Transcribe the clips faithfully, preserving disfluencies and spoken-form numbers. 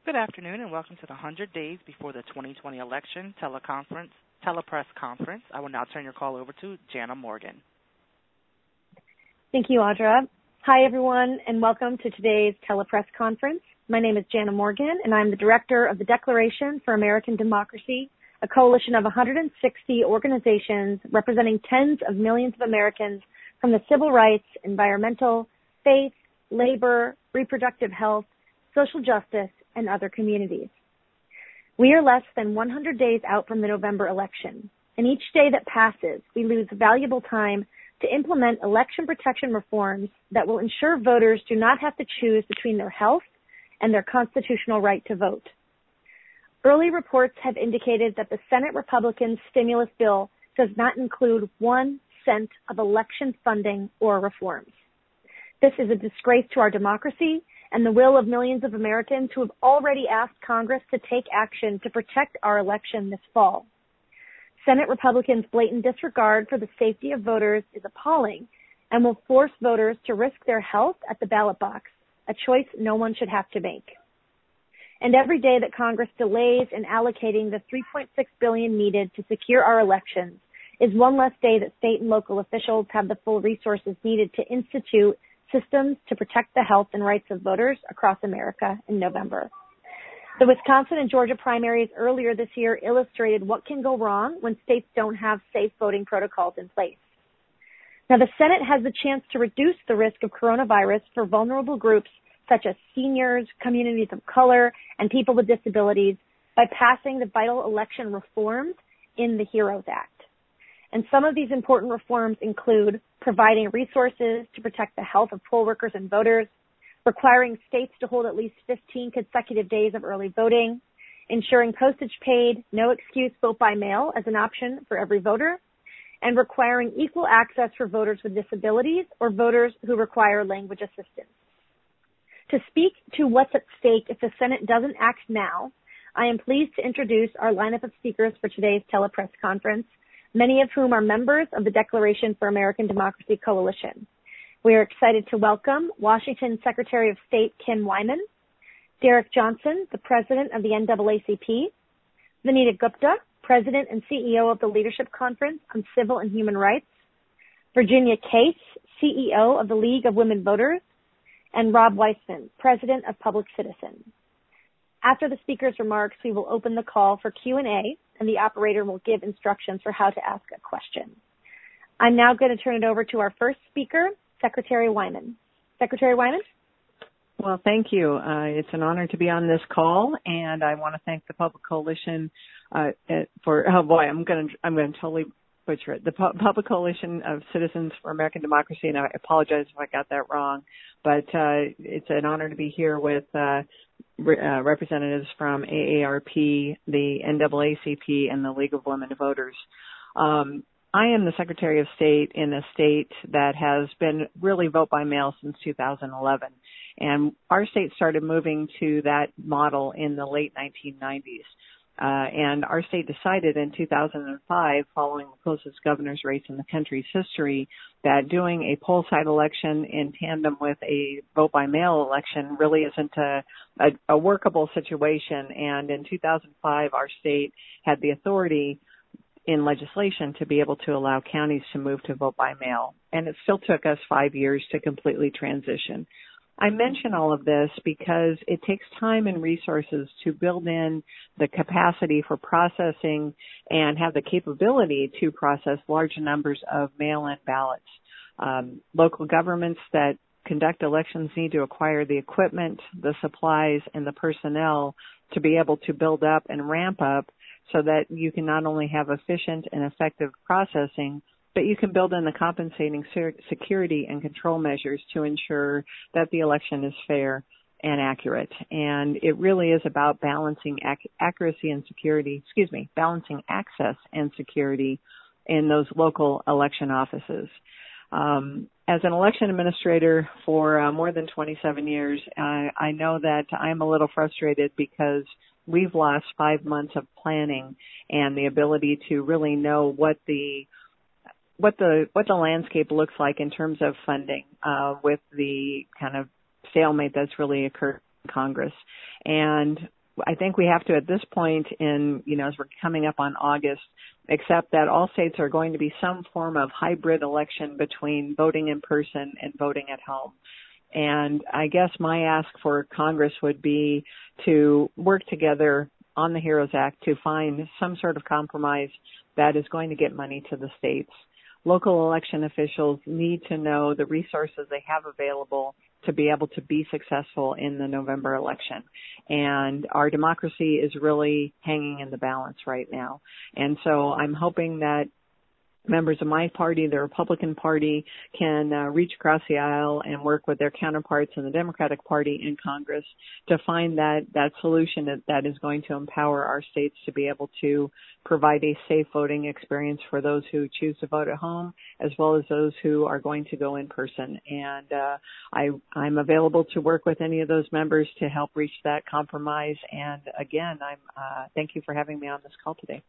Good afternoon and welcome to the one hundred Days Before the twenty twenty Election teleconference, telepress conference. I will now turn your call over to Jana Morgan. Thank you, Audra. Hi, everyone, and welcome to today's telepress conference. My name is Jana Morgan, and I'm the director of the Declaration for American Democracy, a coalition of one hundred sixty organizations representing tens of millions of Americans from the civil rights, environmental, faith, labor, reproductive health, social justice, and other communities. We are less than one hundred days out from the November election, and each day that passes, we lose valuable time to implement election protection reforms that will ensure voters do not have to choose between their health and their constitutional right to vote. Early reports have indicated that the Senate Republican stimulus bill does not include one cent of election funding or reforms. This is a disgrace to our democracy and the will of millions of Americans who have already asked Congress to take action to protect our election this fall. Senate Republicans' blatant disregard for the safety of voters is appalling and will force voters to risk their health at the ballot box, a choice no one should have to make. And every day that Congress delays in allocating the three point six billion dollars needed to secure our elections is one less day that state and local officials have the full resources needed to institute systems to protect the health and rights of voters across America in November. The Wisconsin and Georgia primaries earlier this year illustrated what can go wrong when states don't have safe voting protocols in place. Now, the Senate has the chance to reduce the risk of coronavirus for vulnerable groups such as seniors, communities of color, and people with disabilities by passing the vital election reforms in the HEROES Act. And some of these important reforms include providing resources to protect the health of poll workers and voters, requiring states to hold at least fifteen consecutive days of early voting, ensuring postage paid, no excuse vote by mail as an option for every voter, and requiring equal access for voters with disabilities or voters who require language assistance. To speak to what's at stake if the Senate doesn't act now, I am pleased to introduce our lineup of speakers for today's telepress conference, many of whom are members of the Declaration for American Democracy Coalition. We are excited to welcome Washington Secretary of State Kim Wyman, Derek Johnson, the President of the N double A C P, Vanita Gupta, President and C E O of the Leadership Conference on Civil and Human Rights, Virginia Case, C E O of the League of Women Voters, and Rob Weissman, President of Public Citizen. After the speakers' remarks, we will open the call for Q and A, and the operator will give instructions for how to ask a question. I'm now going to turn it over to our first speaker, Secretary Wyman. Secretary Wyman? Well, thank you. Uh, it's an honor to be on this call, and I want to thank the Public Coalition uh, for. Oh boy, I'm going to I'm going to totally butcher it. The Pu- Public Coalition of Citizens for American Democracy, and I apologize if I got that wrong, but uh, it's an honor to be here with uh, re- uh, representatives from A A R P, the N double A C P, and the League of Women Voters. Um, I am the Secretary of State in a state that has been really vote by mail since two thousand eleven. And our state started moving to that model in the late nineteen nineties. Uh, and our state decided in two thousand five, following the closest governor's race in the country's history, that doing a poll site election in tandem with a vote by mail election really isn't a, a, a workable situation. And in two thousand five, our state had the authority in legislation to be able to allow counties to move to vote by mail. And it still took us five years to completely transition. I mention all of this because it takes time and resources to build in the capacity for processing and have the capability to process large numbers of mail-in ballots. Um, local governments that conduct elections need to acquire the equipment, the supplies, and the personnel to be able to build up and ramp up so that you can not only have efficient and effective processing, but you can build in the compensating security and control measures to ensure that the election is fair and accurate. And it really is about balancing ac- accuracy and security, excuse me, balancing access and security in those local election offices. Um, as an election administrator for uh, more than twenty-seven years, I, I know that I'm a little frustrated because we've lost five months of planning and the ability to really know what the what the what the landscape looks like in terms of funding uh, with the kind of stalemate that's really occurred Congress. And I think we have to, at this point in, you know, as we're coming up on August, accept that all states are going to be some form of hybrid election between voting in person and voting at home. And I guess my ask for Congress would be to work together on the HEROES Act to find some sort of compromise that is going to get money to the states. Local election officials need to know the resources they have available to be able to be successful in the November election. And our democracy is really hanging in the balance right now. And so I'm hoping that members of my party, the Republican Party, can uh, reach across the aisle and work with their counterparts in the Democratic Party in Congress to find that, that solution that, that is going to empower our states to be able to provide a safe voting experience for those who choose to vote at home, as well as those who are going to go in person. And uh, I, I'm available to work with any of those members to help reach that compromise. And again, I'm uh, thank you for having me on this call today.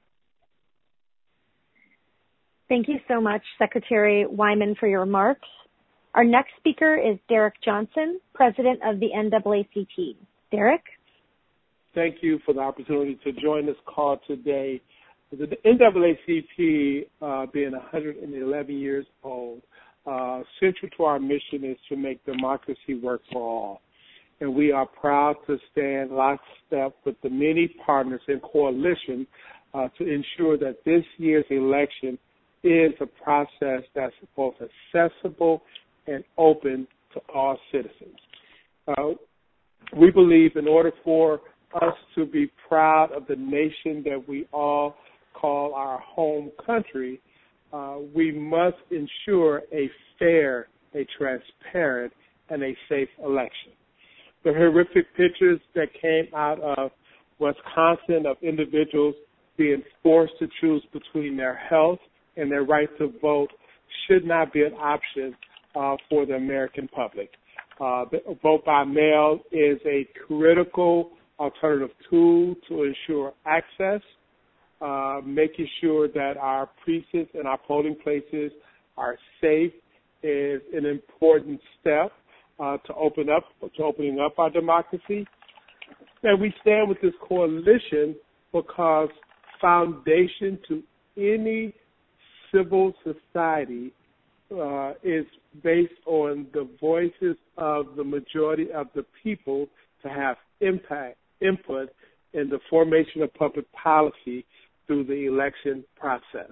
Thank you so much, Secretary Wyman, for your remarks. Our next speaker is Derek Johnson, President of the N double A C P. Derek? Thank you for the opportunity to join this call today. The N double A C P, uh, being one hundred eleven years old, uh, central to our mission is to make democracy work for all. And we are proud to stand lockstep with the many partners in coalition uh, to ensure that this year's election is a process that's both accessible and open to all citizens. Uh, we believe in order for us to be proud of the nation that we all call our home country, uh, we must ensure a fair, a transparent, and a safe election. The horrific pictures that came out of Wisconsin of individuals being forced to choose between their health and their right to vote should not be an option uh, for the American public. Uh, vote by mail is a critical alternative tool to ensure access, uh, making sure that our precincts and our polling places are safe is an important step uh, to open up, to opening up our democracy. And we stand with this coalition because foundation to any civil society uh, is based on the voices of the majority of the people to have impact, input in the formation of public policy through the election process.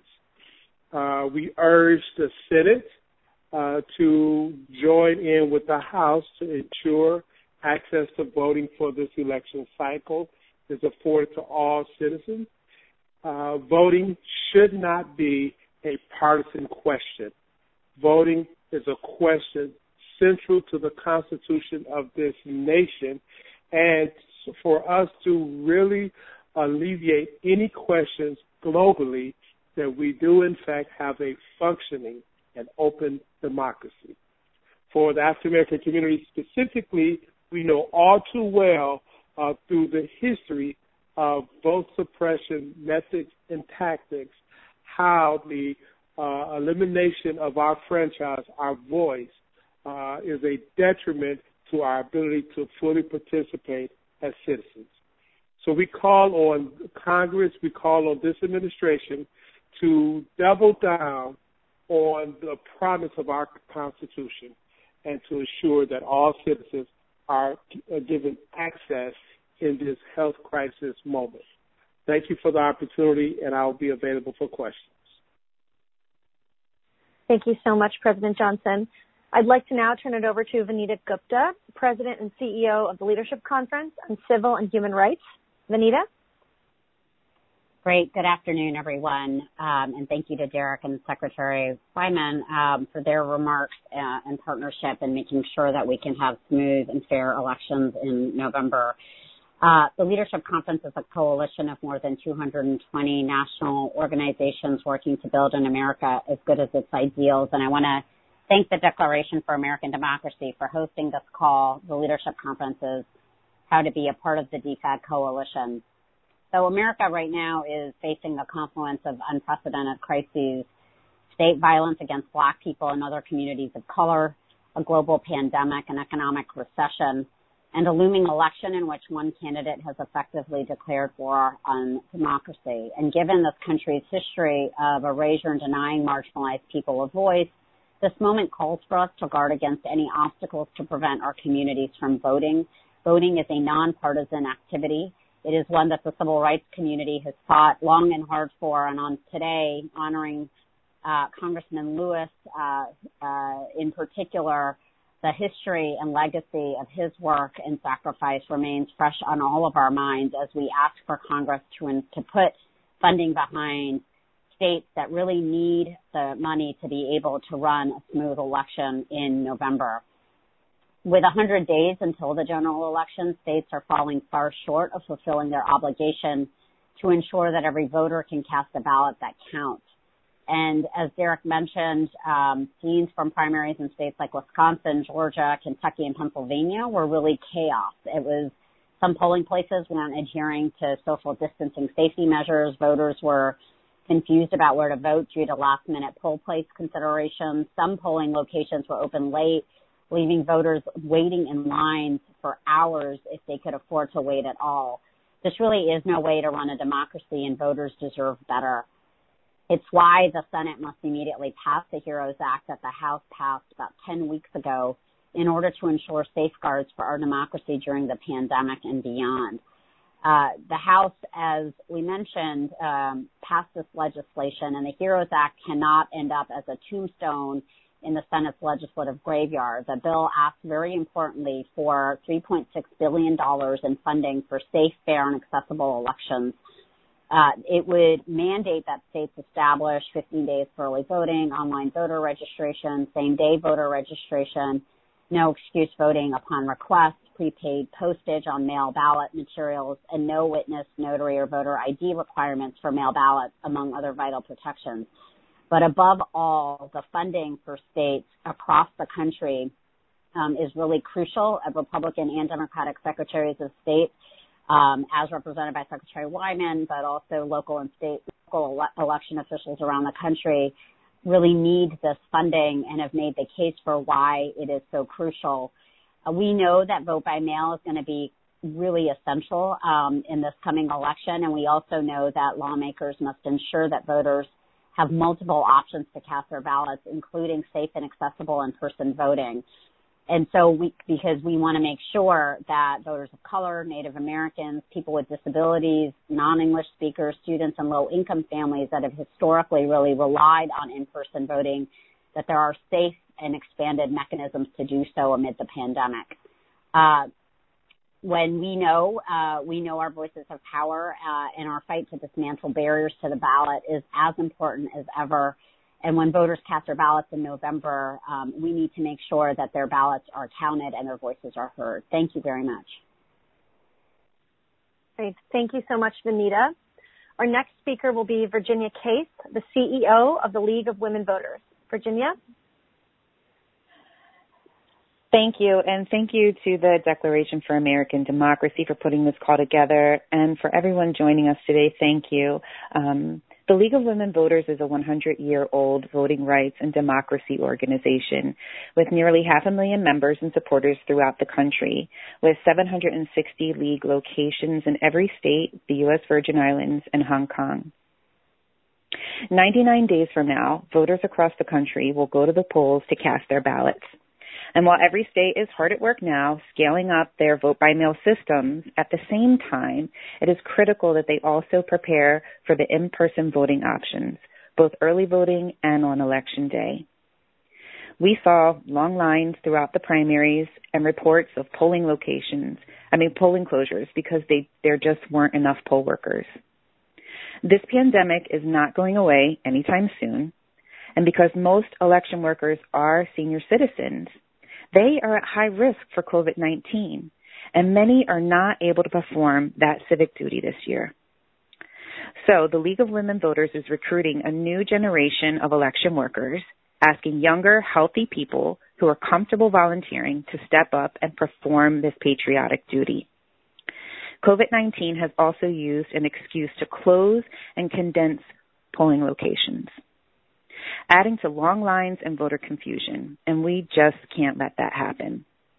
Uh, we urge the Senate uh, to join in with the House to ensure access to voting for this election cycle is afforded to all citizens. Uh, voting should not be a partisan question. Voting is a question central to the Constitution of this nation, and for us to really alleviate any questions globally that we do in fact have a functioning and open democracy. For the African American community specifically, we know all too well uh, through the history of vote suppression methods and tactics how the uh, elimination of our franchise, our voice, uh, is a detriment to our ability to fully participate as citizens. So we call on Congress, we call on this administration to double down on the promise of our Constitution and to ensure that all citizens are given access in this health crisis moment. Thank you for the opportunity, and I will be available for questions. Thank you so much, President Johnson. I'd like to now turn it over to Vanita Gupta, President and C E O of the Leadership Conference on Civil and Human Rights. Vanita? Great. Good afternoon, everyone. Um, and thank you to Derek and Secretary Wyman um, for their remarks uh, and partnership in making sure that we can have smooth and fair elections in November. Uh, the Leadership Conference is a coalition of more than two hundred twenty national organizations working to build an America as good as its ideals. And I want to thank the Declaration for American Democracy for hosting this call. The Leadership Conference is how to be a part of the D F A D coalition. So America right now is facing the confluence of unprecedented crises, state violence against Black people and other communities of color, a global pandemic, an economic recession, and a looming election in which one candidate has effectively declared war on democracy. And given this country's history of erasure and denying marginalized people a voice, this moment calls for us to guard against any obstacles to prevent our communities from voting. Voting is a nonpartisan activity. It is one that the civil rights community has fought long and hard for, and on today, honoring uh, Congressman Lewis uh, uh, in particular, the history and legacy of his work and sacrifice remains fresh on all of our minds as we ask for Congress to, to put funding behind states that really need the money to be able to run a smooth election in November. With one hundred days until the general election, states are falling far short of fulfilling their obligation to ensure that every voter can cast a ballot that counts. And as Derek mentioned, um, scenes from primaries in states like Wisconsin, Georgia, Kentucky, and Pennsylvania were really chaos. It was some polling places weren't adhering to social distancing safety measures. Voters were confused about where to vote due to last-minute poll place considerations. Some polling locations were open late, leaving voters waiting in lines for hours if they could afford to wait at all. This really is no way to run a democracy, and voters deserve better. It's why the Senate must immediately pass the HEROES Act that the House passed about ten weeks ago in order to ensure safeguards for our democracy during the pandemic and beyond. Uh, the House, as we mentioned, um, passed this legislation, and the HEROES Act cannot end up as a tombstone in the Senate's legislative graveyard. The bill asks, very importantly, for three point six billion dollars in funding for safe, fair, and accessible elections. Uh, it would mandate that states establish fifteen days for early voting, online voter registration, same-day voter registration, no excuse voting upon request, prepaid postage on mail ballot materials, and no witness, notary, or voter I D requirements for mail ballots, among other vital protections. But above all, the funding for states across the country um, is really crucial. Republican and Democratic secretaries of state, um, as represented by Secretary Wyman, but also local and state local ele- election officials around the country, really need this funding and have made the case for why it is so crucial. Uh, we know that vote by mail is going to be really essential um, in this coming election, and we also know that lawmakers must ensure that voters have multiple options to cast their ballots, including safe and accessible in-person voting. And so we, because we want to make sure that voters of color, Native Americans, people with disabilities, non-English speakers, students, and low-income families that have historically really relied on in-person voting, that there are safe and expanded mechanisms to do so amid the pandemic. Uh, when we know, uh, we know our voices have power, uh, and our fight to dismantle barriers to the ballot is as important as ever. And when voters cast their ballots in November, um, we need to make sure that their ballots are counted and their voices are heard. Thank you very much. Great. Thank you so much, Vanita. Our next speaker will be Virginia Case, the C E O of the League of Women Voters. Virginia? Thank you, and thank you to the Declaration for American Democracy for putting this call together, and for everyone joining us today, thank you. Um, the League of Women Voters is a one hundred year old voting rights and democracy organization with nearly half a million members and supporters throughout the country, with seven hundred sixty league locations in every state, the U S Virgin Islands, and Hong Kong. ninety-nine days from now, voters across the country will go to the polls to cast their ballots. And while every state is hard at work now scaling up their vote-by-mail systems, at the same time, it is critical that they also prepare for the in-person voting options, both early voting and on Election Day. We saw long lines throughout the primaries and reports of polling locations, I mean polling closures, because they, there just weren't enough poll workers. This pandemic is not going away anytime soon, and because most election workers are senior citizens, they are at high risk for COVID nineteen, and many are not able to perform that civic duty this year. So the League of Women Voters is recruiting a new generation of election workers, asking younger, healthy people who are comfortable volunteering to step up and perform this patriotic duty. COVID nineteen has also used an excuse to close and condense polling locations, adding to long lines and voter confusion, and we just can't let that happen.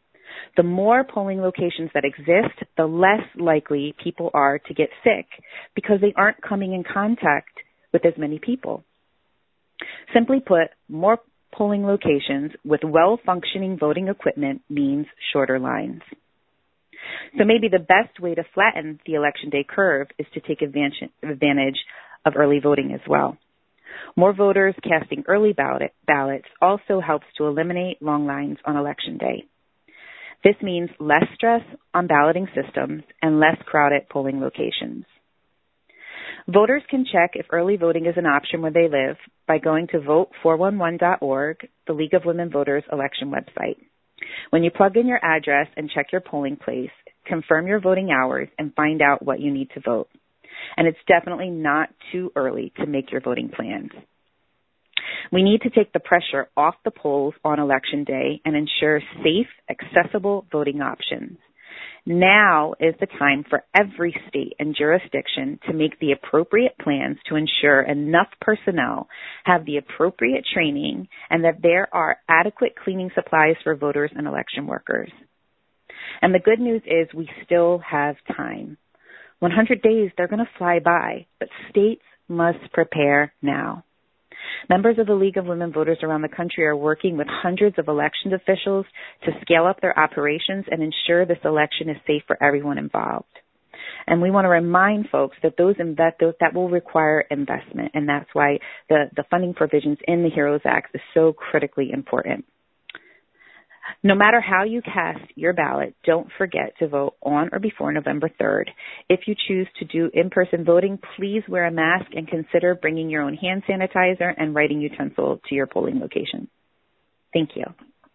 The more polling locations that exist, the less likely people are to get sick because they aren't coming in contact with as many people. Simply put, more polling locations with well-functioning voting equipment means shorter lines. So maybe the best way to flatten the election day curve is to take advantage of early voting as well. More voters casting early ballot, ballots also helps to eliminate long lines on election day. This means less stress on balloting systems and less crowded polling locations. Voters can check if early voting is an option where they live by going to vote four one one dot org, the League of Women Voters election website. When you plug in your address and check your polling place, confirm your voting hours and find out what you need to vote. And it's definitely not too early to make your voting plans. We need to take the pressure off the polls on election day and ensure safe, accessible voting options. Now is the time for every state and jurisdiction to make the appropriate plans to ensure enough personnel have the appropriate training and that there are adequate cleaning supplies for voters and election workers. And the good news is we still have time. one hundred days, they're going to fly by, but states must prepare now. Members of the League of Women Voters around the country are working with hundreds of election officials to scale up their operations and ensure this election is safe for everyone involved. And we want to remind folks that those invest, that will require investment, and that's why the, the funding provisions in the HEROES Act is so critically important. No matter how you cast your ballot, don't forget to vote on or before November third. If you choose to do in-person voting, please wear a mask and consider bringing your own hand sanitizer and writing utensil to your polling location. Thank you.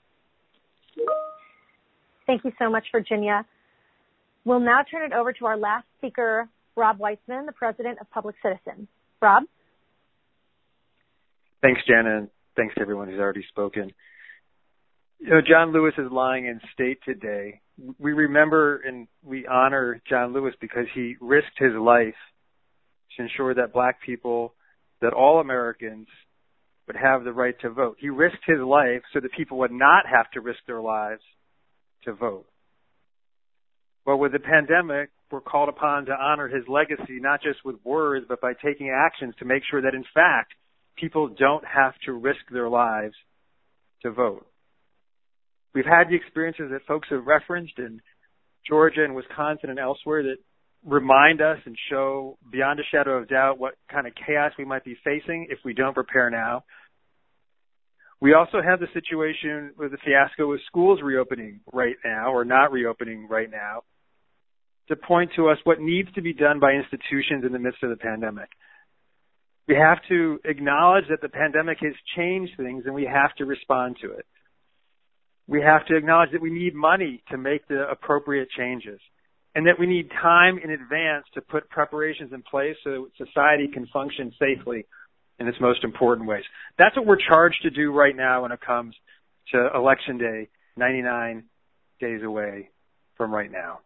Thank you so much, Virginia. We'll now turn it over to our last speaker, Rob Weitzman, the president of Public Citizen. Rob? Thanks, Jana, and thanks to everyone who's already spoken. You know, John Lewis is lying in state today. We remember and we honor John Lewis because he risked his life to ensure that black people, that all Americans would have the right to vote. He risked his life so that people would not have to risk their lives to vote. Well, with the pandemic, we're called upon to honor his legacy, not just with words, but by taking actions to make sure that, in fact, people don't have to risk their lives to vote. We've had the experiences that folks have referenced in Georgia and Wisconsin and elsewhere that remind us and show beyond a shadow of doubt what kind of chaos we might be facing if we don't prepare now. We also have the situation with the fiasco with schools reopening right now or not reopening right now to point to us what needs to be done by institutions in the midst of the pandemic. We have to acknowledge that the pandemic has changed things and we have to respond to it. We have to acknowledge that we need money to make the appropriate changes and that we need time in advance to put preparations in place so society can function safely in its most important ways. That's what we're charged to do right now when it comes to Election Day, ninety-nine days away from right now.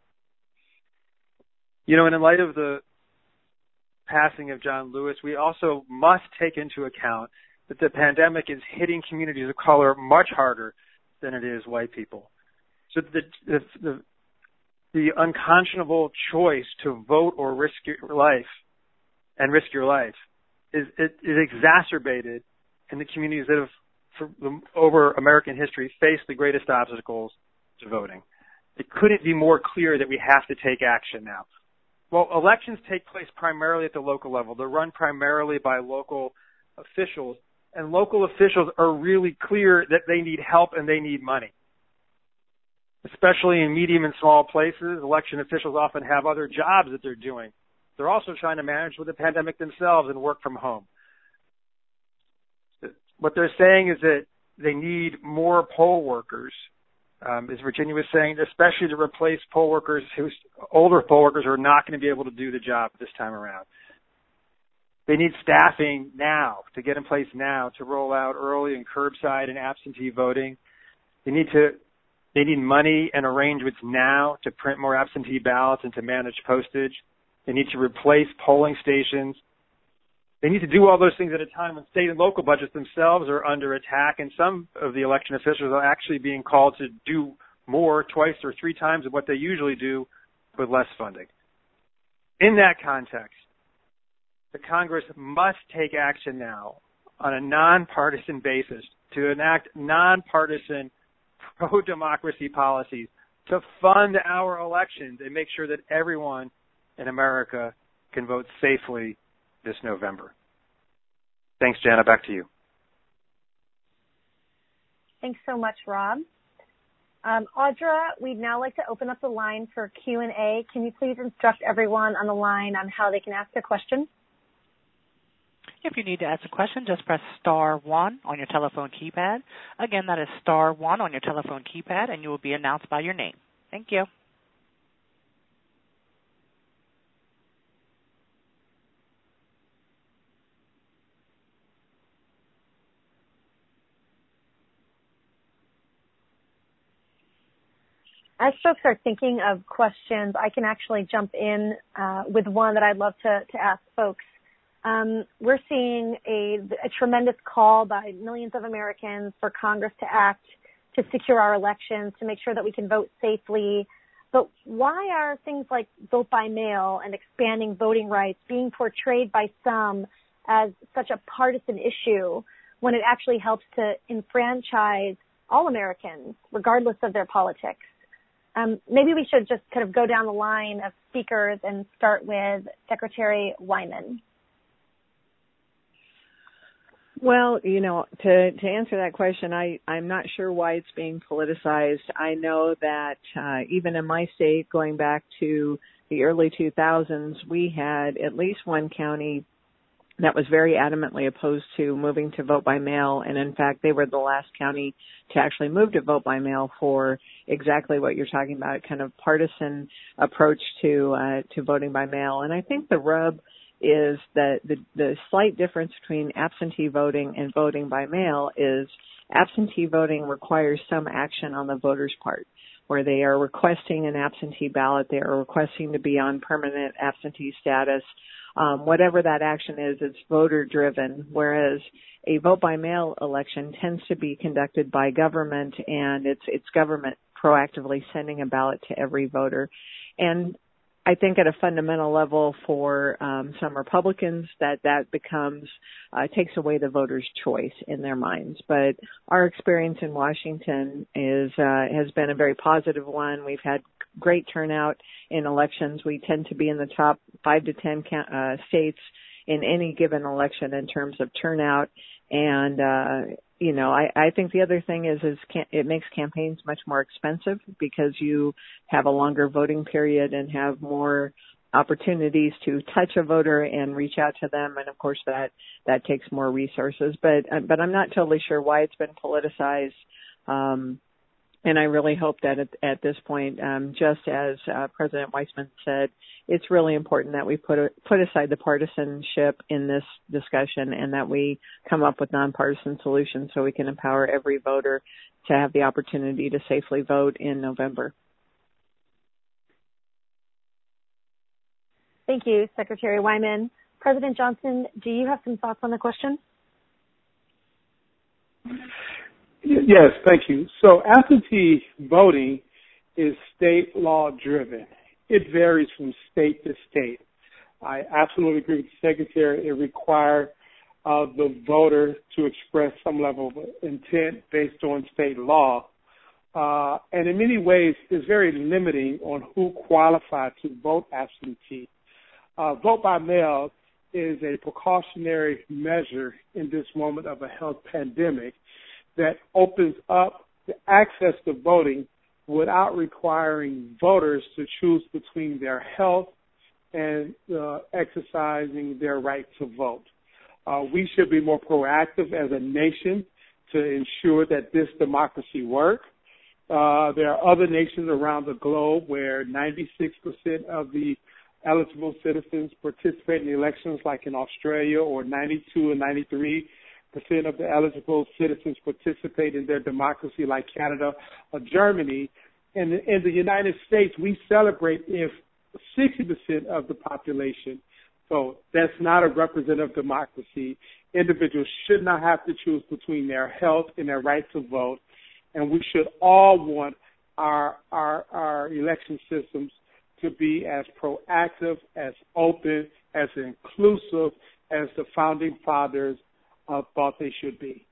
You know, and in light of the passing of John Lewis, we also must take into account that the pandemic is hitting communities of color much harder than it is white people. So the, the, the, the unconscionable choice to vote or risk your life and risk your life is, it, is exacerbated in the communities that have, for the, over American history, faced the greatest obstacles to voting. It couldn't be more clear that we have to take action now. Well, elections take place primarily at the local level. They're run primarily by local officials. And local officials are really clear that they need help and they need money. Especially in medium and small places, election officials often have other jobs that they're doing. They're also trying to manage with the pandemic themselves and work from home. What they're saying is that they need more poll workers, um, as Virginia was saying, especially to replace poll workers who, older poll workers who are not going to be able to do the job this time around. They need staffing now, to get in place now, to roll out early and curbside and absentee voting. They need to, they need money and arrangements now to print more absentee ballots and to manage postage. They need to replace polling stations. They need to do all those things at a time when state and local budgets themselves are under attack, and some of the election officials are actually being called to do more, twice or three times of what they usually do with less funding. In that context, the Congress must take action now on a nonpartisan basis to enact nonpartisan pro-democracy policies to fund our elections and make sure that everyone in America can vote safely this November. Thanks, Jana. Back to you. Thanks so much, Rob. Um, Audra, we'd now like to open up the line for Q and A. Can you please instruct everyone on the line on how they can ask a question? If you need to ask a question, just press star one on your telephone keypad. Again, that is star one on your telephone keypad, and you will be announced by your name. Thank you. As folks are thinking of questions, I can actually jump in uh, with one that I'd love to, to ask folks. Um, we're seeing a, a tremendous call by millions of Americans for Congress to act to secure our elections, to make sure that we can vote safely. But why are things like vote by mail and expanding voting rights being portrayed by some as such a partisan issue when it actually helps to enfranchise all Americans, regardless of their politics? Um, maybe we should just kind of go down the line of speakers and start with Secretary Wyman. Well, you know, to, to answer that question, I, I'm not sure why it's being politicized. I know that uh, even in my state, going back to the early two thousands, we had at least one county that was very adamantly opposed to moving to vote by mail. And in fact, they were the last county to actually move to vote by mail for exactly what you're talking about, kind of partisan approach to uh, to voting by mail. And I think the rub is that the, the slight difference between absentee voting and voting by mail is absentee voting requires some action on the voter's part, where they are requesting an absentee ballot, they are requesting to be on permanent absentee status. Um, whatever that action is, it's voter driven, whereas a vote by mail election tends to be conducted by government, and it's it's government proactively sending a ballot to every voter. And I think at a fundamental level for um, some Republicans that that becomes, uh, takes away the voter's choice in their minds. But our experience in Washington is uh, has been a very positive one. We've had great turnout in elections. We tend to be in the top five to ten uh, states in any given election in terms of turnout. And, uh, you know, I, I think the other thing is, is can, it makes campaigns much more expensive because you have a longer voting period and have more opportunities to touch a voter and reach out to them. And of course that, that takes more resources, but, but I'm not totally sure why it's been politicized. Um, And I really hope that at, at this point, um, just as uh, President Weissman said, it's really important that we put a, put aside the partisanship in this discussion and that we come up with nonpartisan solutions so we can empower every voter to have the opportunity to safely vote in November. Thank you, Secretary Wyman. President Johnson, do you have some thoughts on the question? Yes, thank you. So absentee voting is state law driven. It varies from state to state. I absolutely agree with the Secretary. It requires uh, the voter to express some level of intent based on state law. Uh, and in many ways, it's very limiting on who qualifies to vote absentee. Uh, vote by mail is a precautionary measure in this moment of a health pandemic that opens up the access to voting without requiring voters to choose between their health and uh, exercising their right to vote. Uh, we should be more proactive as a nation to ensure that this democracy works. Uh, there are other nations around the globe where ninety-six percent of the eligible citizens participate in the elections, like in Australia, or ninety-two and ninety-three percent of the eligible citizens participate in their democracy, like Canada or Germany. And in the United States, we celebrate if sixty percent of the population. So that's not a representative democracy. Individuals should not have to choose between their health and their right to vote. And we should all want our, our, our election systems to be as proactive, as open, as inclusive as the founding fathers uh, thought they should be.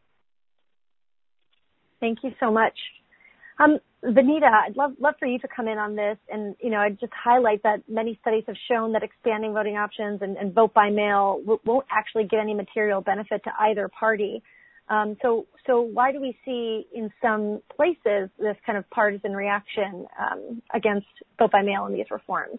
Thank you so much. Um, Vanita, I'd love, love for you to come in on this, and you know, I'd just highlight that many studies have shown that expanding voting options and, and vote by mail w- won't actually get any material benefit to either party. Um, so, so why do we see in some places this kind of partisan reaction um, against vote by mail in these reforms?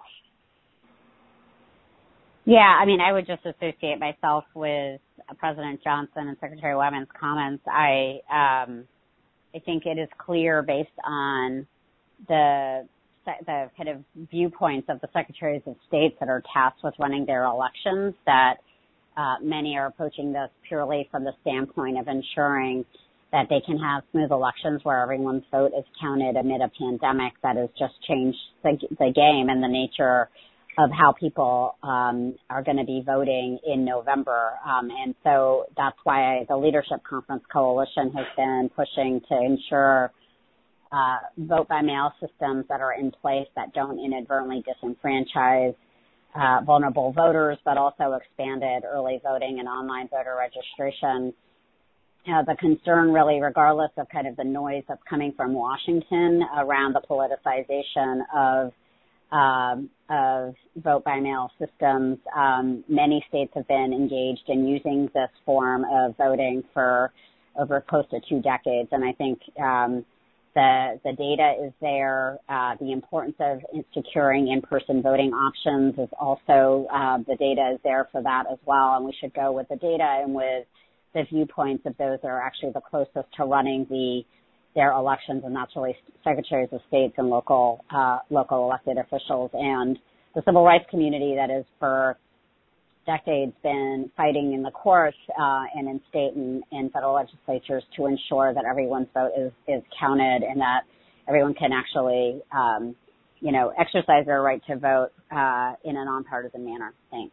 Yeah, I mean, I would just associate myself with President Johnson and Secretary Wyman's comments. I um, I think it is clear based on the the kind of viewpoints of the secretaries of state that are tasked with running their elections that uh, many are approaching this purely from the standpoint of ensuring that they can have smooth elections where everyone's vote is counted amid a pandemic that has just changed the, the game and the nature of how people um, are going to be voting in November. Um, and so that's why the Leadership Conference Coalition has been pushing to ensure uh, vote-by-mail systems that are in place that don't inadvertently disenfranchise uh, vulnerable voters, but also expanded early voting and online voter registration. Uh, the concern really, regardless of kind of the noise that's coming from Washington around the politicization of Um, of vote-by-mail systems. Um, many states have been engaged in using this form of voting for over close to two decades, and I think um, the the data is there. Uh, the importance of securing in-person voting options is also uh, the data is there for that as well, and we should go with the data and with the viewpoints of those that are actually the closest to running the their elections, and that's really secretaries of states and local uh, local elected officials and the civil rights community that has for decades been fighting in the courts uh, and in state and, and federal legislatures to ensure that everyone's vote is, is counted and that everyone can actually, um, you know, exercise their right to vote uh, in a nonpartisan manner. Thanks.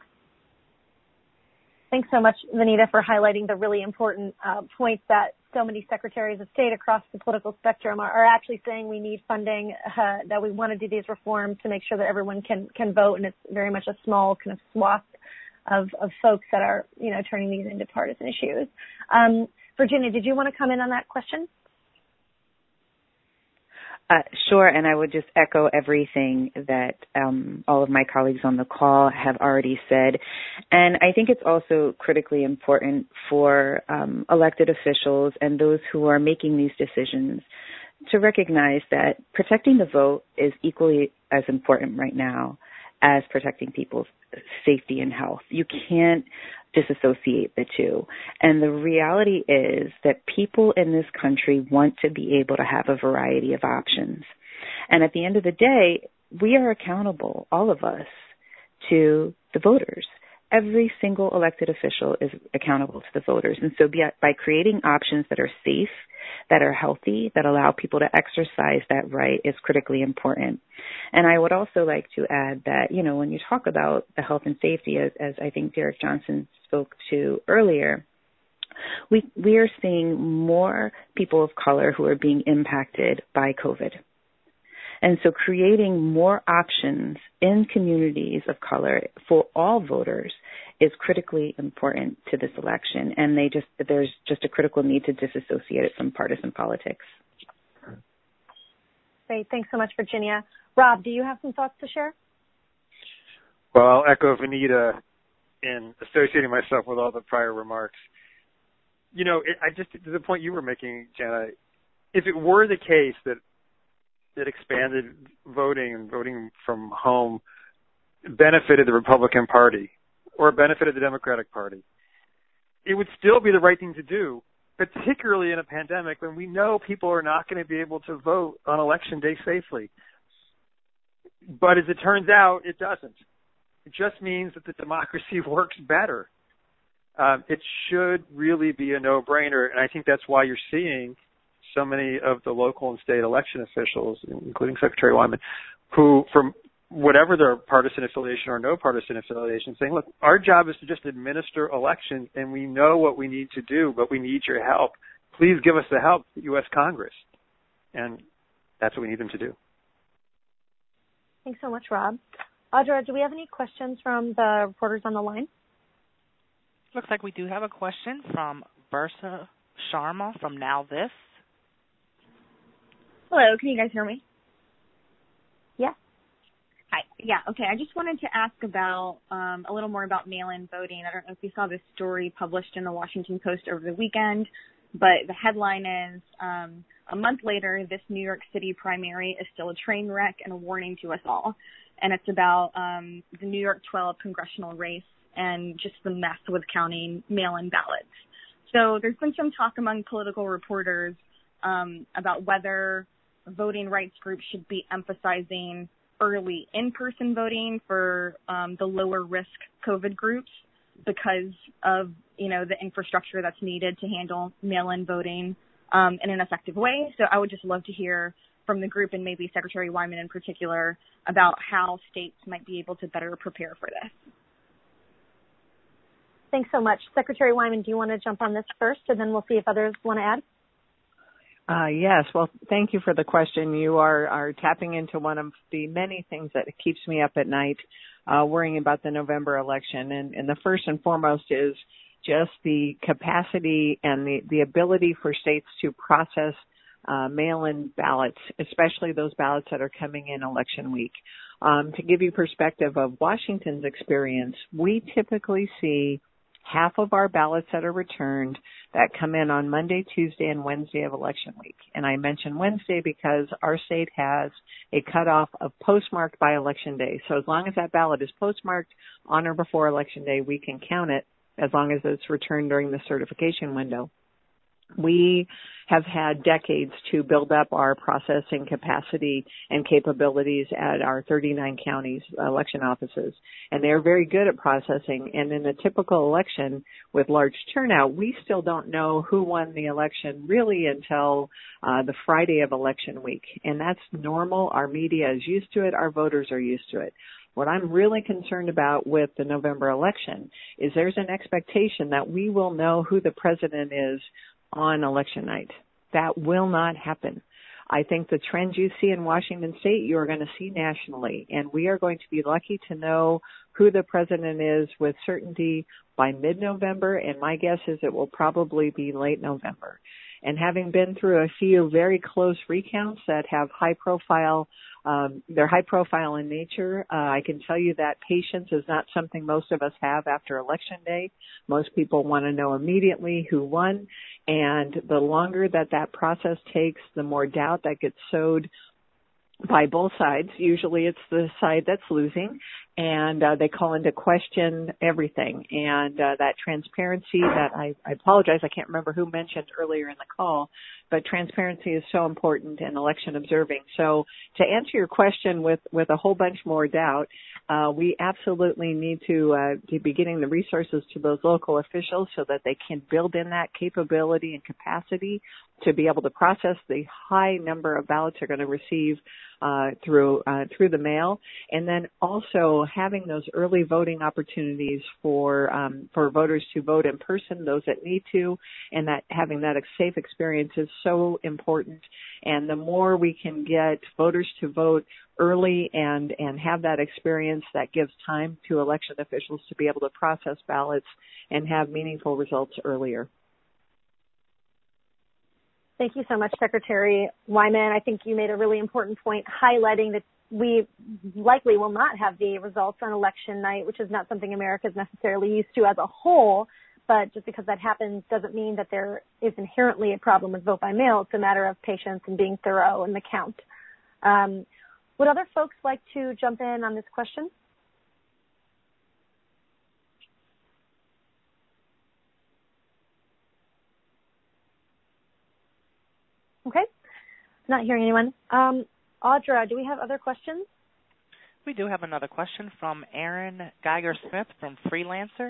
Thanks so much, Vanita, for highlighting the really important uh, points that so many secretaries of state across the political spectrum are, are actually saying we need funding, uh, that we want to do these reforms to make sure that everyone can, can vote, and it's very much a small kind of swath of, of folks that are, you know, turning these into partisan issues. Um, Virginia, did you want to come in on that question? Uh, sure, and I would just echo everything that um, all of my colleagues on the call have already said. And I think it's also critically important for um, elected officials and those who are making these decisions to recognize that protecting the vote is equally as important right now as protecting people's safety and health. You can't disassociate the two. And the reality is that people in this country want to be able to have a variety of options. And at the end of the day, we are accountable, all of us, to the voters. Every single elected official is accountable to the voters. And so by creating options that are safe, that are healthy, that allow people to exercise that right is critically important. And I would also like to add that, you know, when you talk about the health and safety, as, as I think Derek Johnson spoke to earlier, we we are seeing more people of color who are being impacted by COVID. And so creating more options in communities of color for all voters is critically important to this election. And they just there's just a critical need to disassociate it from partisan politics. Great. Thanks so much, Virginia. Rob, do you have some thoughts to share? Well, I'll echo Vanita in associating myself with all the prior remarks. You know, it, I just, to the point you were making, Jana, if it were the case that that expanded voting and voting from home benefited the Republican Party or benefited the Democratic Party, it would still be the right thing to do, particularly in a pandemic when we know people are not going to be able to vote on Election Day safely. But as it turns out, it doesn't. It just means that the democracy works better. Um, it should really be a no-brainer, and I think that's why you're seeing so many of the local and state election officials, including Secretary Wyman, who, from whatever their partisan affiliation or no partisan affiliation, saying, look, our job is to just administer elections, and we know what we need to do, but we need your help. Please give us the help, U S Congress. And that's what we need them to do. Thanks so much, Rob. Audra, do we have any questions from the reporters on the line? Looks like we do have a question from Versa Sharma from Now This. Hello, can you guys hear me? Yeah. Hi. Yeah, okay. I just wanted to ask about um, a little more about mail-in voting. I don't know if you saw this story published in the Washington Post over the weekend, but the headline is, um, a month later, this New York City primary is still a train wreck and a warning to us all. And it's about um, the New York twelve congressional race and just the mess with counting mail-in ballots. So there's been some talk among political reporters um, about whether voting rights groups should be emphasizing early in-person voting for um, the lower risk COVID groups because of, you know, the infrastructure that's needed to handle mail-in voting um, in an effective way. So I would just love to hear from the group and maybe Secretary Wyman in particular about how states might be able to better prepare for this. Thanks so much. Secretary Wyman, do you want to jump on this first, and then we'll see if others want to add? Uh, yes. Well, thank you for the question. You are, are tapping into one of the many things that keeps me up at night, uh, worrying about the November election. And, and the first and foremost is just the capacity and the, the ability for states to process uh, mail-in ballots, especially those ballots that are coming in election week. Um, to give you perspective of Washington's experience, we typically see half of our ballots that are returned that come in on Monday, Tuesday, and Wednesday of election week. And I mention Wednesday because our state has a cutoff of postmarked by election day. So as long as that ballot is postmarked on or before election day, we can count it as long as it's returned during the certification window. We have had decades to build up our processing capacity and capabilities at our thirty-nine counties election offices, and they're very good at processing. And in a typical election with large turnout, we still don't know who won the election really until uh, the Friday of election week, and that's normal. Our media is used to it. Our voters are used to it. What I'm really concerned about with the November election is there's an expectation that we will know who the president is on election night. That will not happen. I think the trends you see in Washington State, you are going to see nationally, and we are going to be lucky to know who the president is with certainty by mid-November, and my guess is it will probably be late November. And having been through a few very close recounts that have high profile, um, they're high profile in nature, uh, I can tell you that patience is not something most of us have after election day. Most people want to know immediately who won, and the longer that that process takes, the more doubt that gets sowed by both sides. Usually it's the side that's losing, and uh, they call into question everything. And uh, that transparency that I, I apologize, I can't remember who mentioned earlier in the call, but transparency is so important in election observing. So to answer your question with, with a whole bunch more doubt, uh, we absolutely need to, uh, to be getting the resources to those local officials so that they can build in that capability and capacity to be able to process the high number of ballots they're going to receive uh, through uh, through the mail, and then also having those early voting opportunities for um, for voters to vote in person, those that need to, and that having that safe experience is so important. And the more we can get voters to vote early and and have that experience, that gives time to election officials to be able to process ballots and have meaningful results earlier. Thank you so much, Secretary Wyman. I think you made a really important point highlighting that we likely will not have the results on election night, which is not something America is necessarily used to as a whole. But just because that happens doesn't mean that there is inherently a problem with vote by mail. It's a matter of patience and being thorough in the count. Um, would other folks like to jump in on this question? Okay. Not hearing anyone. Um, Audra, do we have other questions? We do have another question from Aaron Geiger-Smith from Freelancer.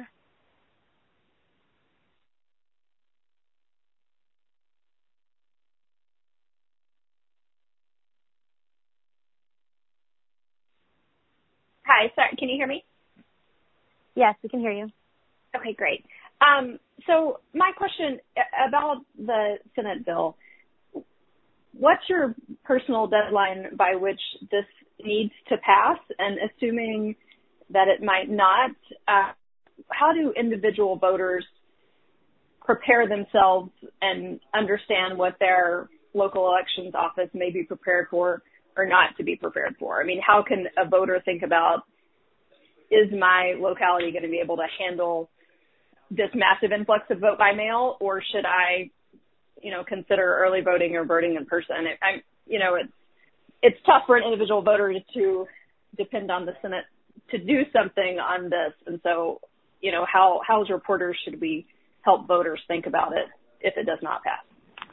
Hi, sorry, can you hear me? Yes, we can hear you. Okay, great. Um, so my question about the Senate bill, what's your personal deadline by which this needs to pass? And assuming that it might not, uh, how do individual voters prepare themselves and understand what their local elections office may be prepared for or not to be prepared for? I mean, how can a voter think about, is my locality going to be able to handle this massive influx of vote by mail, or should I, you know, consider early voting or voting in person? It, I'm, you know, it's it's tough for an individual voter to depend on the Senate to do something on this, and so, you know, how how as reporters should we help voters think about it if it does not pass?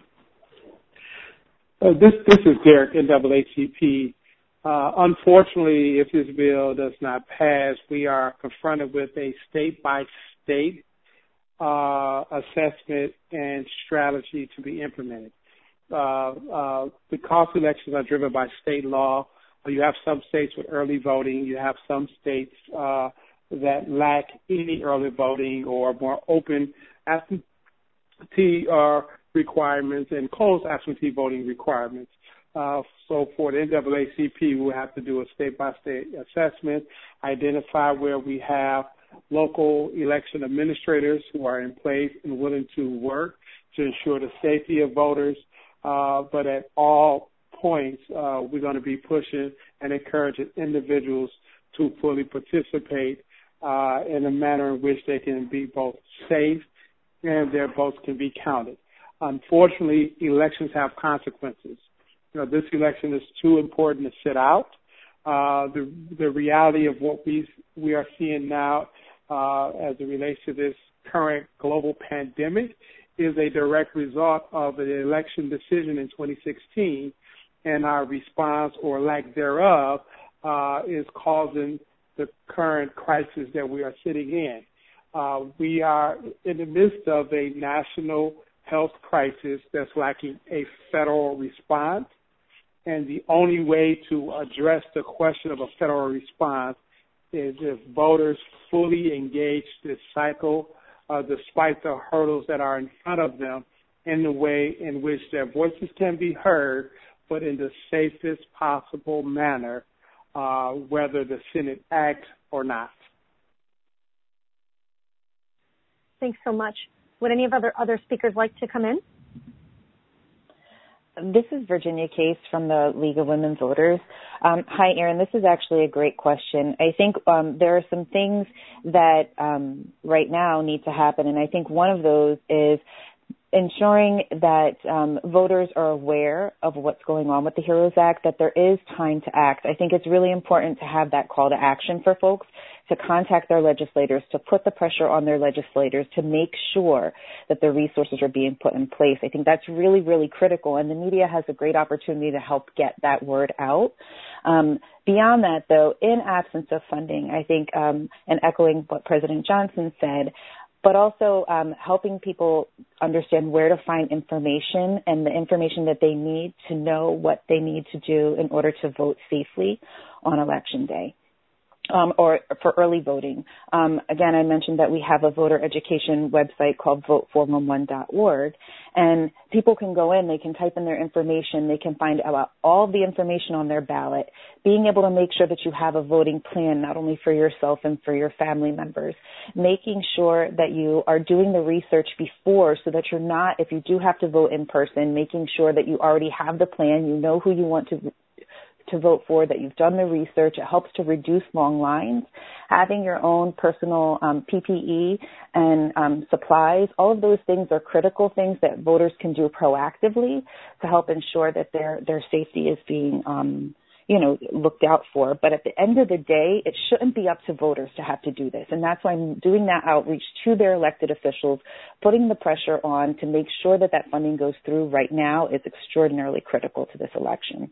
Uh, this this is Derek, N double A C P. Uh, unfortunately, if this bill does not pass, we are confronted with a state-by-state uh, assessment and strategy to be implemented. Uh, uh, because elections are driven by state law, you have some states with early voting, you have some states uh, that lack any early voting or more open absentee uh, requirements and closed absentee voting requirements. Uh, so for the N double A C P, we'll have to do a state-by-state assessment, identify where we have local election administrators who are in place and willing to work to ensure the safety of voters. Uh, but at all points, uh, we're going to be pushing and encouraging individuals to fully participate uh, in a manner in which they can be both safe and their votes can be counted. Unfortunately, elections have consequences. You know, this election is too important to sit out. Uh, the the reality of what we we are seeing now uh, as it relates to this current global pandemic is a direct result of the election decision in twenty sixteen, and our response or lack thereof uh, is causing the current crisis that we are sitting in. Uh, we are in the midst of a national health crisis that's lacking a federal response. And the only way to address the question of a federal response is if voters fully engage this cycle, uh, despite the hurdles that are in front of them, in the way in which their voices can be heard, but in the safest possible manner, uh, whether the Senate acts or not. Thanks so much. Would any of other other speakers like to come in? This is Virginia Case from the League of Women Voters. Um, hi, Erin. This is actually a great question. I think um, there are some things that um, right now need to happen, and I think one of those is ensuring that um, voters are aware of what's going on with the HEROES Act, that there is time to act. I think it's really important to have that call to action for folks, to contact their legislators, to put the pressure on their legislators to make sure that the resources are being put in place. I think that's really, really critical, and the media has a great opportunity to help get that word out. Um, beyond that, though, in absence of funding, I think, um, and echoing what President Johnson said, but also um, helping people understand where to find information and the information that they need to know what they need to do in order to vote safely on Election Day. Um, or for early voting. Um, again, I mentioned that we have a voter education website called vote four one one dot org, and people can go in, they can type in their information, they can find out all the information on their ballot, being able to make sure that you have a voting plan not only for yourself and for your family members, making sure that you are doing the research before so that you're not, if you do have to vote in person, making sure that you already have the plan, you know who you want to to vote for, that you've done the research. It helps to reduce long lines. Having your own personal um, P P E and um, supplies, all of those things are critical things that voters can do proactively to help ensure that their their safety is being um, you know, looked out for. But at the end of the day, it shouldn't be up to voters to have to do this. And that's why I'm doing that outreach to their elected officials, putting the pressure on to make sure that that funding goes through right now is extraordinarily critical to this election.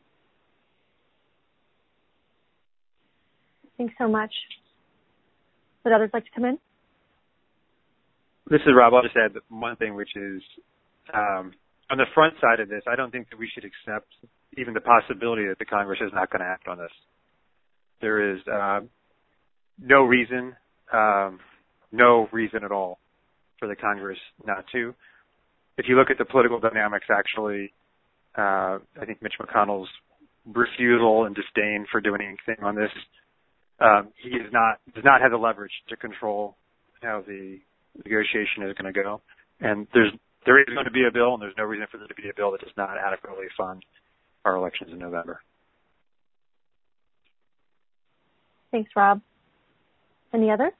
Thanks so much. Would others like to come in? This is Rob. I'll just add one thing, which is um, on the front side of this, I don't think that we should accept even the possibility that the Congress is not going to act on this. There is uh, no reason, um, no reason at all for the Congress not to. If you look at the political dynamics, actually, Uh, I think Mitch McConnell's refusal and disdain for doing anything on this, um, he is not does not have the leverage to control how the negotiation is going to go. And there's there is going to be a bill, and there's no reason for there to be a bill that does not adequately fund our elections in November. Thanks, Rob. Any other?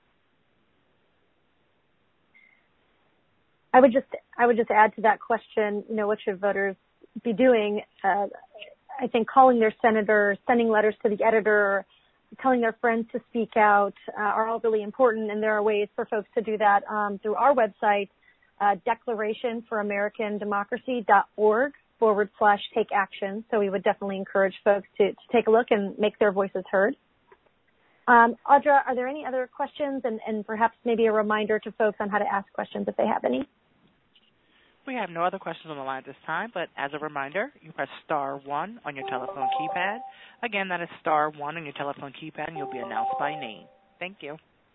I would just I would just add to that question, you know, what should voters be doing? Uh, I think calling their senator, sending letters to the editor, telling their friends to speak out uh, are all really important, and there are ways for folks to do that um, through our website, uh, declaration for american democracy dot org forward slash take action. So we would definitely encourage folks to, to take a look and make their voices heard. Um, Audra, are there any other questions, and, and perhaps maybe a reminder to folks on how to ask questions if they have any? We have no other questions on the line at this time, but as a reminder, you press star one on your telephone keypad. Again, that is star one on your telephone keypad, and you'll be announced by name. Thank you.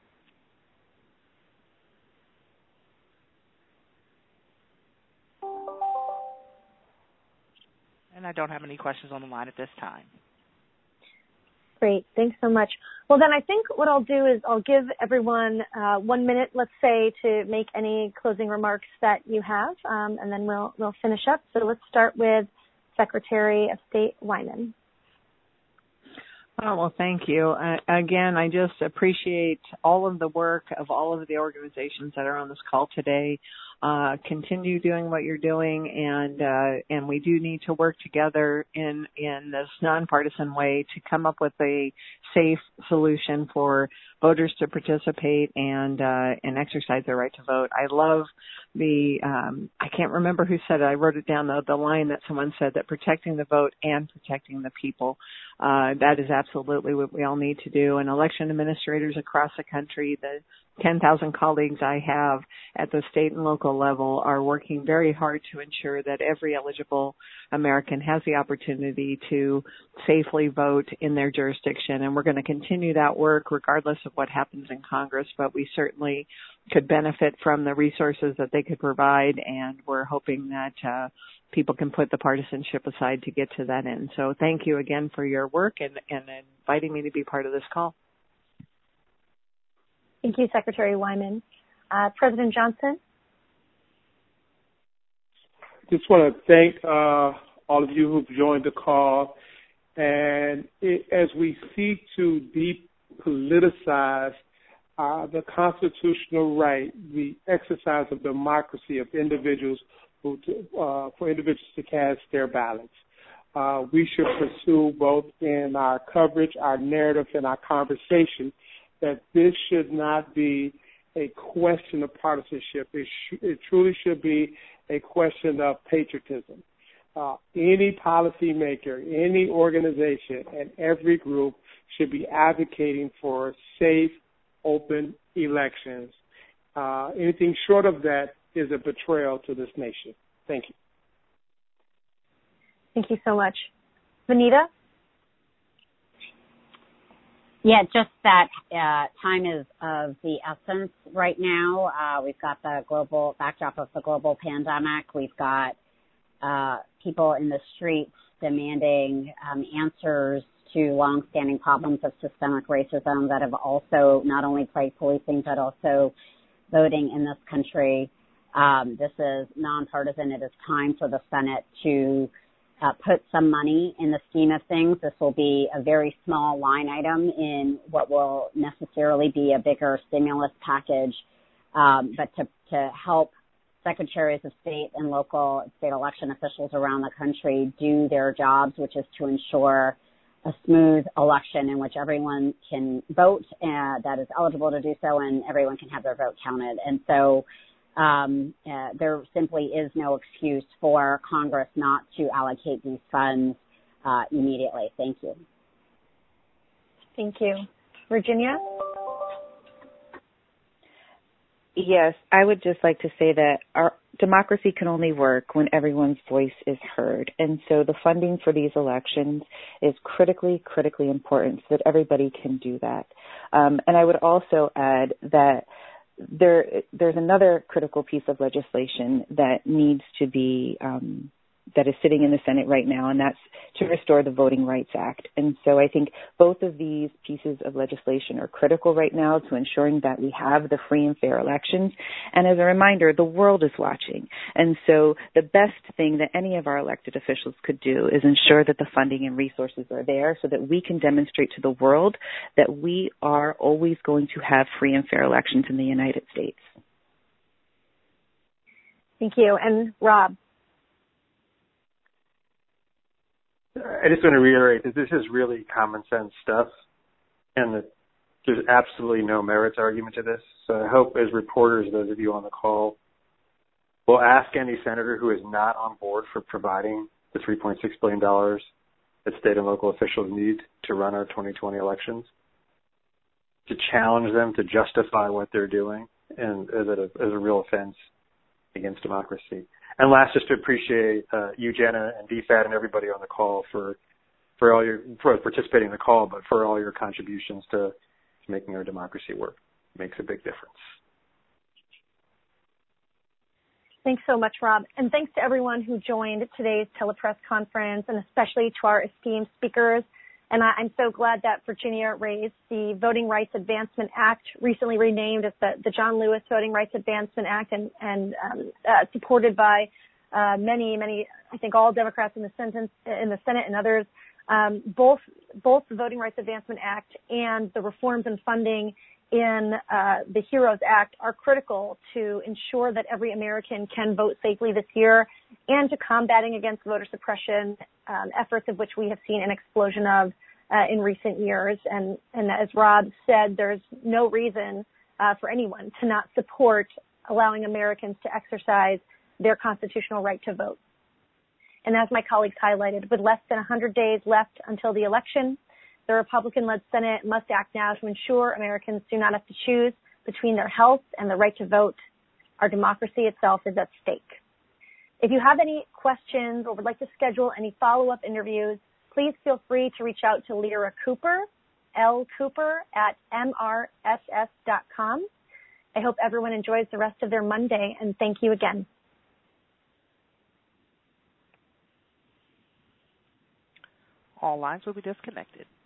And I don't have any questions on the line at this time. Great. Thanks so much. Well, then I think what I'll do is I'll give everyone uh, one minute, let's say, to make any closing remarks that you have, um, and then we'll we'll finish up. So let's start with Secretary of State Wyman. Oh, well, thank you. Uh, again, I just appreciate all of the work of all of the organizations that are on this call today. Uh, continue doing what you're doing, and uh, and we do need to work together in in this nonpartisan way to come up with a safe solution for voters to participate and uh, and exercise their right to vote. I love the um, I can't remember who said it. I wrote it down, the the line that someone said, that protecting the vote and protecting the people. Uh, that is absolutely what we all need to do. And election administrators across the country, the ten thousand colleagues I have at the state and local level, are working very hard to ensure that every eligible American has the opportunity to safely vote in their jurisdiction. And we're going to continue that work regardless of what happens in Congress, but we certainly could benefit from the resources that they could provide, and we're hoping that uh, people can put the partisanship aside to get to that end. So thank you again for your work and, and inviting me to be part of this call. Thank you, Secretary Wyman. Uh, President Johnson? Just want to thank uh, all of you who've joined the call. And it, as we seek to depoliticize uh, the constitutional right, the exercise of democracy of individuals who, uh, for individuals to cast their ballots, uh, we should pursue both in our coverage, our narrative, and our conversation that this should not be a question of partisanship. It, sh- it truly should be a question of patriotism. Uh, any policymaker, any organization, and every group should be advocating for safe, open elections. Uh, anything short of that is a betrayal to this nation. Thank you. Thank you so much. Vanita? Yeah, just that uh, time is of the essence right now. Uh, we've got the global backdrop of the global pandemic. We've got uh, people in the streets demanding um, answers to longstanding problems of systemic racism that have also not only plagued policing but also voting in this country. Um, this is nonpartisan. It is time for the Senate to Uh, put some money in the scheme of things. This will be a very small line item in what will necessarily be a bigger stimulus package, um, but to, to help secretaries of state and local state election officials around the country do their jobs, which is to ensure a smooth election in which everyone can vote uh, that is eligible to do so, and everyone can have their vote counted. And so Um, uh, there simply is no excuse for Congress not to allocate these funds uh, immediately. Thank you. Thank you. Virginia? Yes, I would just like to say that our democracy can only work when everyone's voice is heard. And so the funding for these elections is critically, critically important so that everybody can do that. Um, and I would also add that There, there's another critical piece of legislation that needs to be um, that is sitting in the Senate right now, and that's to restore the Voting Rights Act. And so I think both of these pieces of legislation are critical right now to ensuring that we have the free and fair elections. And as a reminder, the world is watching. And so the best thing that any of our elected officials could do is ensure that the funding and resources are there so that we can demonstrate to the world that we are always going to have free and fair elections in the United States. Thank you. And Rob? I just want to reiterate that this is really common sense stuff, and that there's absolutely no merits argument to this. So I hope as reporters, those of you on the call, will ask any senator who is not on board for providing the three point six billion dollars that state and local officials need to run our twenty twenty elections, to challenge them to justify what they're doing and as a, as a real offense against democracy. And last, just to appreciate uh, you, Jenna, and D F A T, and everybody on the call for for all your for participating in the call, but for all your contributions to, to making our democracy work. It makes a big difference. Thanks so much, Rob. And thanks to everyone who joined today's telepress conference, and especially to our esteemed speakers. And I, I'm so glad that Virginia raised the Voting Rights Advancement Act, recently renamed as the, the John Lewis Voting Rights Advancement Act, and, and um, uh, supported by uh, many, many, I think all Democrats in the, sentence, in the Senate and others. Um, both, both the Voting Rights Advancement Act and the reforms and funding in uh, the HEROES Act are critical to ensure that every American can vote safely this year, and to combating against voter suppression um, efforts, of which we have seen an explosion of uh, in recent years. And, and as Rob said, there's no reason uh, for anyone to not support allowing Americans to exercise their constitutional right to vote. And as my colleagues highlighted, with less than one hundred days left until the election, the Republican-led Senate must act now to ensure Americans do not have to choose between their health and the right to vote. Our democracy itself is at stake. If you have any questions or would like to schedule any follow-up interviews, please feel free to reach out to Lyra Cooper, L Cooper at M R S S dot com. I hope everyone enjoys the rest of their Monday, and thank you again. All lines will be disconnected.